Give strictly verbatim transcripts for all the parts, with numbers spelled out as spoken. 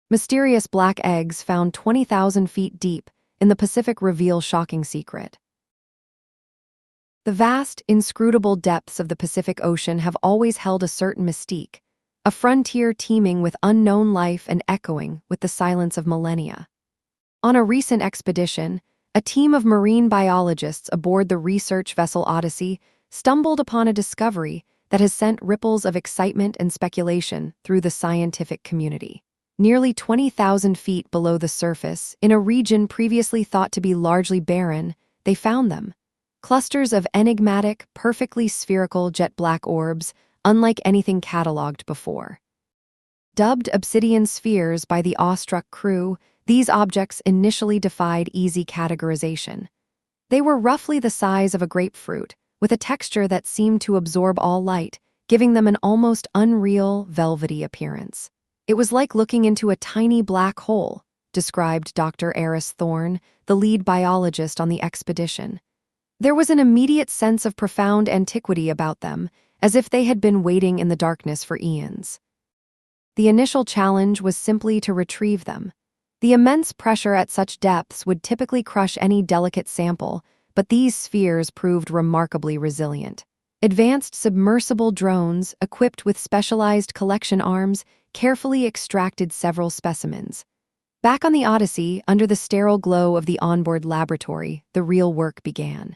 Mysterious black eggs found twenty thousand feet deep in the Pacific reveal shocking secret. The vast, inscrutable depths of the Pacific Ocean have always held a certain mystique, a frontier teeming with unknown life and echoing with the silence of millennia. On a recent expedition, a team of marine biologists aboard the research vessel Odyssey stumbled upon a discovery that has sent ripples of excitement and speculation through the scientific community. Nearly twenty thousand feet below the surface, in a region previously thought to be largely barren, they found them. Clusters of enigmatic, perfectly spherical jet-black orbs, unlike anything catalogued before. Dubbed obsidian spheres by the awestruck crew, these objects initially defied easy categorization. They were roughly the size of a grapefruit, with a texture that seemed to absorb all light, giving them an almost unreal, velvety appearance. It was like looking into a tiny black hole, described Doctor Eris Thorne, the lead biologist on the expedition. There was an immediate sense of profound antiquity about them, as if they had been waiting in the darkness for eons. The initial challenge was simply to retrieve them. The immense pressure at such depths would typically crush any delicate sample, but these spheres proved remarkably resilient. Advanced submersible drones, equipped with specialized collection arms, carefully extracted several specimens. Back on the Odyssey, under the sterile glow of the onboard laboratory, the real work began.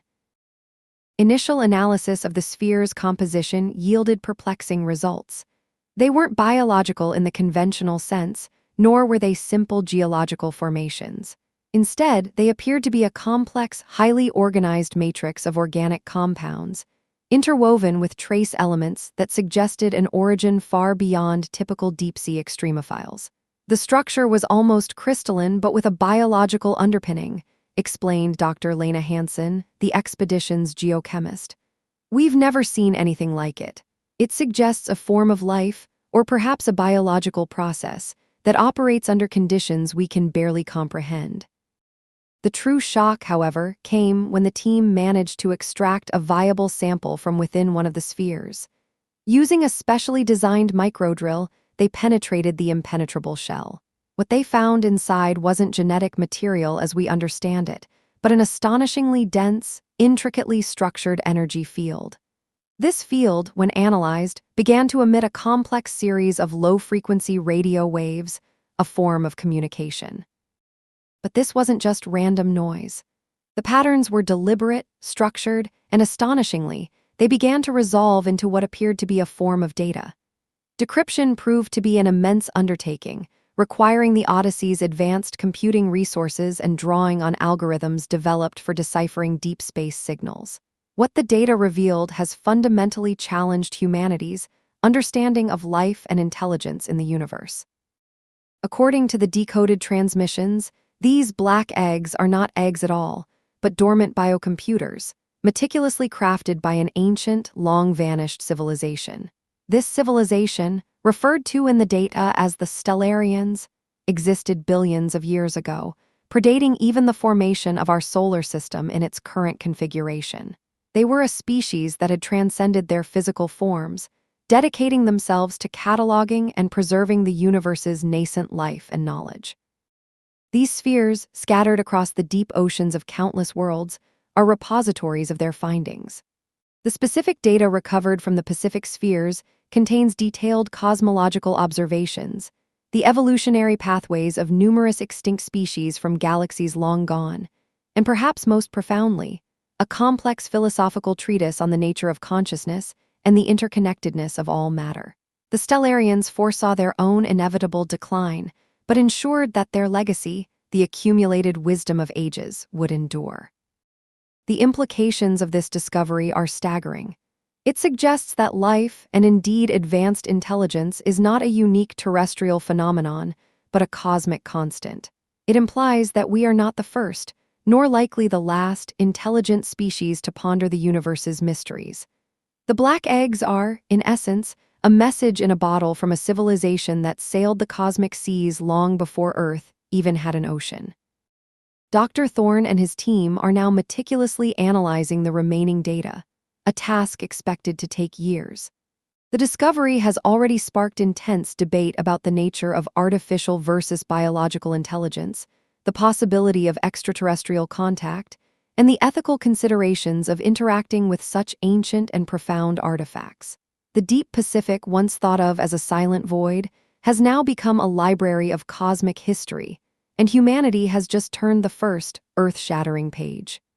Initial analysis of the sphere's composition yielded perplexing results. They weren't biological in the conventional sense, nor were they simple geological formations. Instead, they appeared to be a complex, highly organized matrix of organic compounds, interwoven with trace elements that suggested an origin far beyond typical deep-sea extremophiles. The structure was almost crystalline but with a biological underpinning, explained Doctor Lena Hansen, the expedition's geochemist. We've never seen anything like it. It suggests a form of life, or perhaps a biological process, that operates under conditions we can barely comprehend. The true shock, however, came when the team managed to extract a viable sample from within one of the spheres. Using a specially designed microdrill, they penetrated the impenetrable shell. What they found inside wasn't genetic material as we understand it, but an astonishingly dense, intricately structured energy field. This field, when analyzed, began to emit a complex series of low-frequency radio waves, a form of communication. But this wasn't just random noise. The patterns were deliberate, structured, and astonishingly, they began to resolve into what appeared to be a form of data. Decryption proved to be an immense undertaking, requiring the Odyssey's advanced computing resources and drawing on algorithms developed for deciphering deep space signals. What the data revealed has fundamentally challenged humanity's understanding of life and intelligence in the universe. According to the decoded transmissions, these black eggs are not eggs at all, but dormant biocomputers, meticulously crafted by an ancient, long-vanished civilization. This civilization, referred to in the data as the Stellarians, existed billions of years ago, predating even the formation of our solar system in its current configuration. They were a species that had transcended their physical forms, dedicating themselves to cataloging and preserving the universe's nascent life and knowledge. These spheres, scattered across the deep oceans of countless worlds, are repositories of their findings. The specific data recovered from the Pacific spheres contains detailed cosmological observations, the evolutionary pathways of numerous extinct species from galaxies long gone, and perhaps most profoundly, a complex philosophical treatise on the nature of consciousness and the interconnectedness of all matter. The Stellarians foresaw their own inevitable decline, but ensured that their legacy, the accumulated wisdom of ages, would endure. The implications of this discovery are staggering. It suggests that life, and indeed advanced intelligence, is not a unique terrestrial phenomenon, but a cosmic constant. It implies that we are not the first, nor likely the last, intelligent species to ponder the universe's mysteries. The black eggs are, in essence, a message in a bottle from a civilization that sailed the cosmic seas long before Earth even had an ocean. Doctor Thorne and his team are now meticulously analyzing the remaining data, a task expected to take years. The discovery has already sparked intense debate about the nature of artificial versus biological intelligence, the possibility of extraterrestrial contact, and the ethical considerations of interacting with such ancient and profound artifacts. The deep Pacific, once thought of as a silent void, has now become a library of cosmic history, and humanity has just turned the first, earth-shattering page.